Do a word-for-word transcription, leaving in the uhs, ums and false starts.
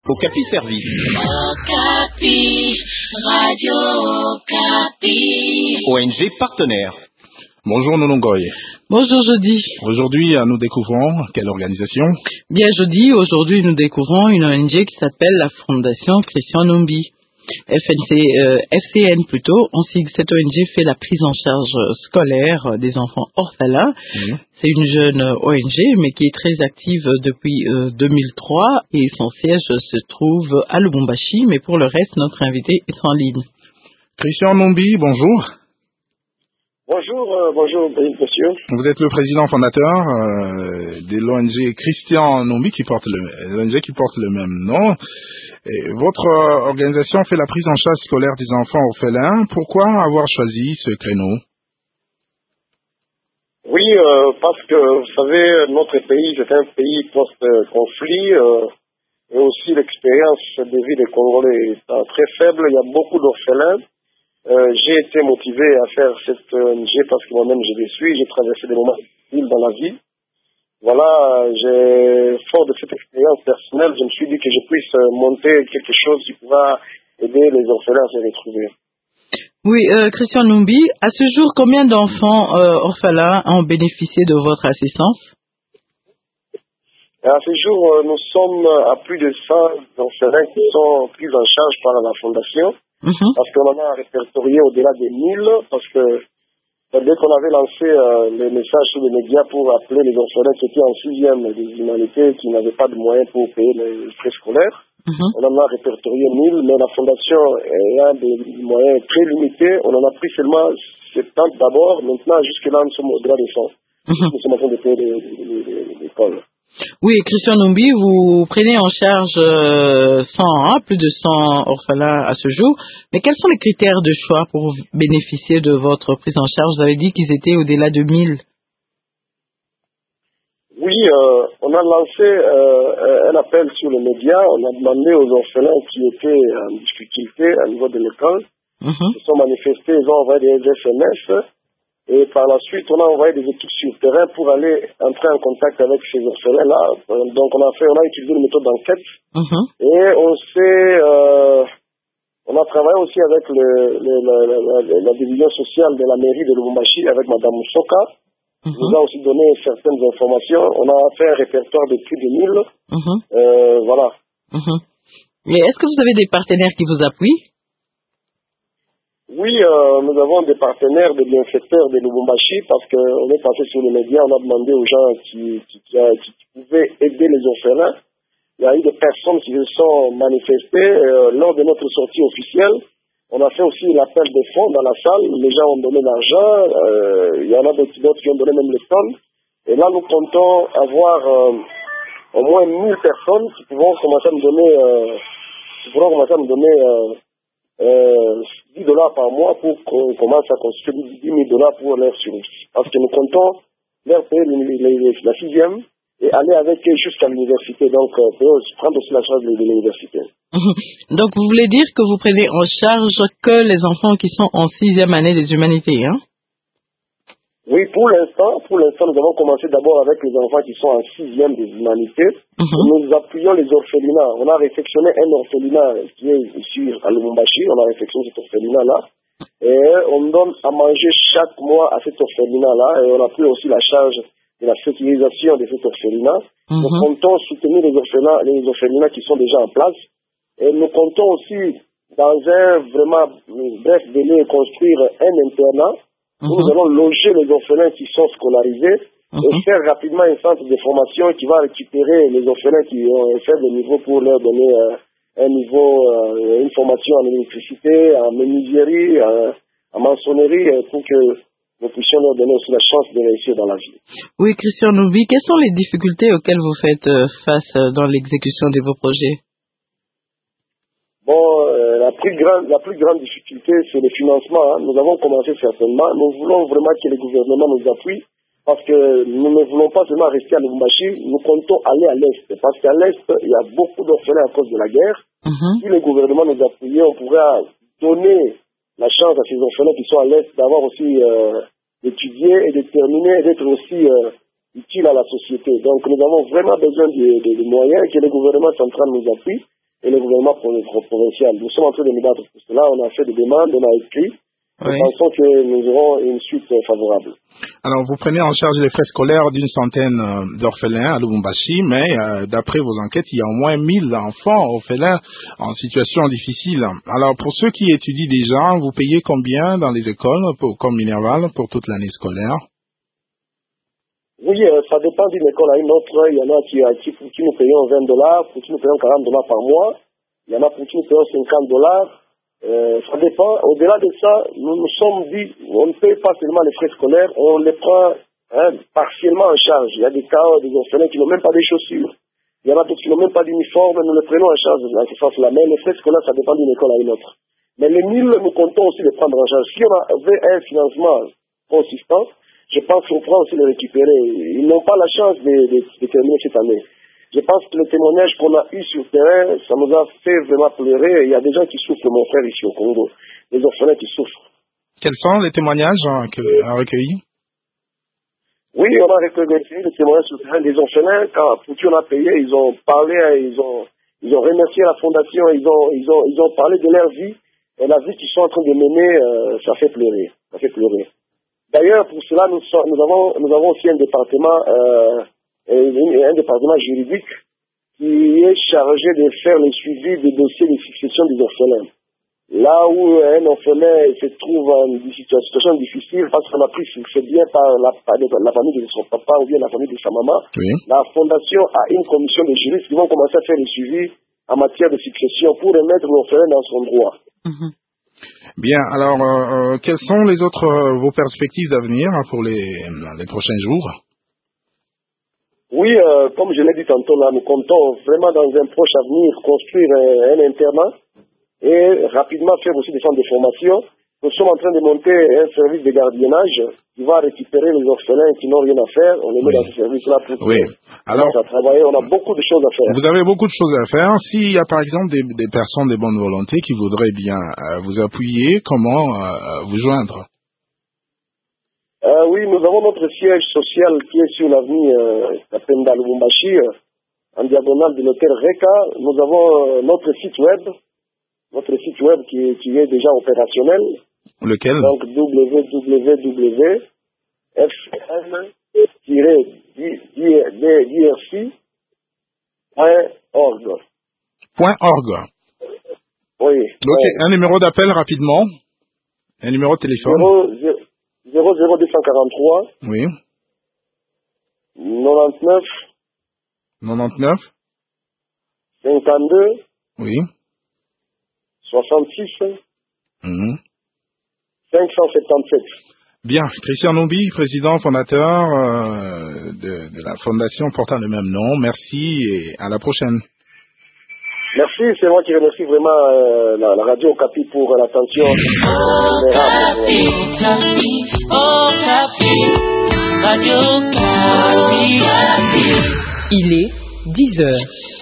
Okapi Service. Okapi, Radio Okapi. O N G partenaire. Bonjour Nolongoy. Bonjour Jody. Aujourd'hui, nous découvrons quelle organisation? Bien Jody, aujourd'hui nous découvrons une O N G qui s'appelle la Fondation Christian Numbi. F N C, euh, F C N plutôt. On sait que cette O N G fait la prise en charge scolaire des enfants orphelins. Mmh. C'est une jeune O N G, mais qui est très active depuis euh, deux mille trois et son siège se trouve à Lubumbashi. Mais pour le reste, notre invité est en ligne. Christian Numbi, bonjour. Bonjour, euh, bonjour, monsieur. Vous êtes le président fondateur euh, de l'O N G Christian Numbi, qui porte le, l'O N G qui porte le même nom. Et votre euh, organisation fait la prise en charge scolaire des enfants orphelins. Pourquoi avoir choisi ce créneau? Oui, euh, parce que, vous savez, notre pays, c'est un pays post-conflit, euh, et aussi l'expérience de vie des Congolais est très faible. Il y a beaucoup d'orphelins. Euh, j'ai été motivé à faire cette O N G parce que moi-même je le suis. J'ai traversé des moments difficiles dans la vie. Voilà, j'ai, fort de cette expérience personnelle, je me suis dit que je puisse monter quelque chose qui pourra aider les orphelins à se retrouver. Oui, euh, Christian Numbi, à ce jour, combien d'enfants euh, orphelins ont bénéficié de votre assistance? À ce jour, nous sommes à plus de cent orphelins qui sont pris en charge par la Fondation. Mm-hmm. Parce qu'on en a répertorié au-delà des mille, parce que dès qu'on avait lancé euh, les messages sur les médias pour appeler les orphelins qui étaient en sixième des humanités, qui n'avaient pas de moyens pour payer les frais scolaires, mm-hmm. on en a répertorié mille, mais la Fondation ayant des moyens très limités, on en a pris seulement soixante d'abord, maintenant jusque-là nous sommes au-delà des cent. Mm-hmm. Nous sommes en train de payer l'école. Oui, Christian Numbi, vous prenez en charge euh, cent, hein, plus de cent orphelins à ce jour. Mais quels sont les critères de choix pour bénéficier de votre prise en charge? Vous avez dit qu'ils étaient au-delà de mille. Oui, euh, on a lancé euh, un appel sur les médias. On a demandé aux orphelins qui étaient en difficulté à niveau de l'école, mm-hmm. qui sont manifestés, ils ont envoyé des S M S. Et par la suite, on a envoyé des équipes sur le terrain pour aller entrer en contact avec ces orphelins-là. Donc, on a fait, on a utilisé une méthode d'enquête. Mm-hmm. Et on s'est, euh, on a travaillé aussi avec le, le, la, la, la division sociale de la mairie de Lubumbashi, avec Madame Moussoka. Mm-hmm. Elle nous a aussi donné certaines informations. On a fait un répertoire de plus de mille. Mm-hmm. Euh, voilà. Mm-hmm. Et est-ce que vous avez des partenaires qui vous appuient? Oui, euh, nous avons des partenaires, des bienfaiteurs de Lubumbashi parce qu'on est passé sur les médias, on a demandé aux gens qui, qui, qui, qui, qui pouvaient aider les orphelins. Il y a eu des personnes qui se sont manifestées euh, lors de notre sortie officielle. On a fait aussi l'appel de fonds dans la salle. Les gens ont donné l'argent. Euh, il y en a d'autres qui ont donné même les sommes. Et là, nous comptons avoir euh, au moins mille personnes qui pourront commencer à nous donner, euh, qui pourront commencer à nous donner euh, Euh, dix dollars par mois pour qu'on commence à construire dix mille dollars pour leur survie. Parce que nous comptons leur payer la sixième et aller avec eux jusqu'à l'université. Donc, euh, prendre aussi la charge de, de l'université. Donc, vous voulez dire que vous prenez en charge que les enfants qui sont en sixième année des humanités, hein? Oui, pour l'instant, pour l'instant, nous avons commencé d'abord avec les enfants qui sont en sixième des humanités. Mm-hmm. Nous appuyons les orphelinats. On a réfectionné un orphelinat qui est ici à Lubumbashi. On a réfectionné cet orphelinat-là. Et on donne à manger chaque mois à cet orphelinat-là. Et on a pris aussi la charge de la sécurisation de cet orphelinat. Mm-hmm. Nous comptons soutenir les orphelins, les orphelinats qui sont déjà en place. Et nous comptons aussi, dans un vraiment bref délai, construire un internat. Nous mm-hmm. allons loger les orphelins qui sont scolarisés mm-hmm. et faire rapidement un centre de formation qui va récupérer les orphelins qui ont un faible niveau pour leur donner euh, un niveau, euh, une formation en électricité, en menuiserie, euh, en maçonnerie, euh, pour que nous puissions leur donner aussi la chance de réussir dans la vie. Oui, Christian Numbi, quelles sont les difficultés auxquelles vous faites euh, face euh, dans l'exécution de vos projets? Bon, euh, la plus grande, la plus grande difficulté, c'est le financement. Hein. Nous avons commencé certainement. Nous voulons vraiment que les gouvernements nous appuient parce que nous ne voulons pas seulement rester à Lubumbashi. Nous comptons aller à l'Est parce qu'à l'Est, il y a beaucoup d'orphelins à cause de la guerre. Mm-hmm. Si les gouvernements nous appuyaient, on pourrait donner la chance à ces orphelins qui sont à l'Est d'avoir aussi euh, d'étudier et de terminer et d'être aussi euh, utiles à la société. Donc, nous avons vraiment besoin de, de, de moyens que le gouvernement central nous appuie. et le gouvernement provincial. Nous sommes en train de nous battre pour cela. On a fait des demandes, on a écrit. Nous oui. pensons que nous aurons une suite favorable. Alors, vous prenez en charge les frais scolaires d'une centaine d'orphelins à Lubumbashi, mais euh, d'après vos enquêtes, il y a au moins mille enfants orphelins en situation difficile. Alors, pour ceux qui étudient déjà, vous payez combien dans les écoles, pour, comme Minerval, pour toute l'année scolaire? Oui, euh, ça dépend d'une école à une autre. Il y en a qui, qui, pour qui nous payons vingt dollars, pour qui nous payons quarante dollars par mois. Il y en a pour qui nous payons cinquante dollars. Euh, ça dépend. Au-delà de ça, nous nous sommes dit, on ne paye pas seulement les frais scolaires, on les prend hein, partiellement en charge. Il y a des cas, des orphelins qui n'ont même pas de chaussures. Il y en a d'autres qui n'ont même pas d'uniforme, nous les prenons en charge dans ce sens-là. Mais les frais scolaires, ça dépend d'une école à une autre. Mais les mille, nous comptons aussi les prendre en charge. Si on avait un financement consistant, je pense qu'on pourra aussi les récupérer. Ils n'ont pas la chance de, de, de terminer cette année. Je pense que le témoignage qu'on a eu sur le terrain, ça nous a fait vraiment pleurer. Il y a des gens qui souffrent, mon frère, ici au Congo. Les orphelins qui souffrent. Quels sont les témoignages hein, que, à recueillir? Oui, on a recueilli les témoignages sur le terrain des orphelins. Quand pour qui on a payé, ils ont parlé, ils ont, ils ont remercié la fondation, ils ont, ils ont, ils ont parlé de leur vie. Et la vie qu'ils sont en train de mener, euh, ça fait pleurer. Ça fait pleurer. D'ailleurs, pour cela, nous, sommes, nous, avons, nous avons aussi un département... Euh, un département juridique qui est chargé de faire le suivi des dossiers de succession des orphelins. Là où un orphelin se trouve en une situation difficile parce qu'on a pris c'est bien par la, par la famille de son papa ou bien la famille de sa maman, oui. La fondation a une commission de juristes qui vont commencer à faire le suivi en matière de succession pour remettre l'orphelin dans son droit. Mm-hmm. Bien, alors euh, quelles sont les autres euh, vos perspectives d'avenir hein, pour les, les prochains jours? Oui, euh, comme je l'ai dit tantôt, là, nous comptons vraiment dans un proche avenir construire euh, un internat et rapidement faire aussi des centres de formation. Nous sommes en train de monter un service de gardiennage qui va récupérer les orphelins qui n'ont rien à faire. On les met oui. dans ce service-là pour oui. Alors, à travailler. On a beaucoup de choses à faire. Vous avez beaucoup de choses à faire. S'il y a par exemple des, des personnes de bonne volonté qui voudraient bien euh, vous appuyer, comment euh, vous joindre? Euh, oui, nous avons notre siège social qui est sur l'avenue euh, Kapenda Lubumbashi, euh, en diagonale de l'hôtel Reka. Nous avons euh, notre site web, notre site web qui, qui est déjà opérationnel. Lequel? Donc w w w point f m tiret d r c point org. Point org. Oui. Donc, ouais. Un numéro d'appel rapidement. Un numéro de téléphone. zéro zéro deux cent quarante-trois. Oui. quatre-vingt-dix-neuf. quatre-vingt-dix-neuf. cinquante-deux. Oui. soixante-six. Mmh. cinq cent soixante-dix-sept. Bien. Christian Numbi, président fondateur euh, de, de la fondation portant le même nom. Merci et à la prochaine. Merci, c'est moi qui remercie vraiment euh, la, la radio Okapi pour euh, l'attention. Okapi, Okapi, Okapi, Radio Okapi. Il est dix heures.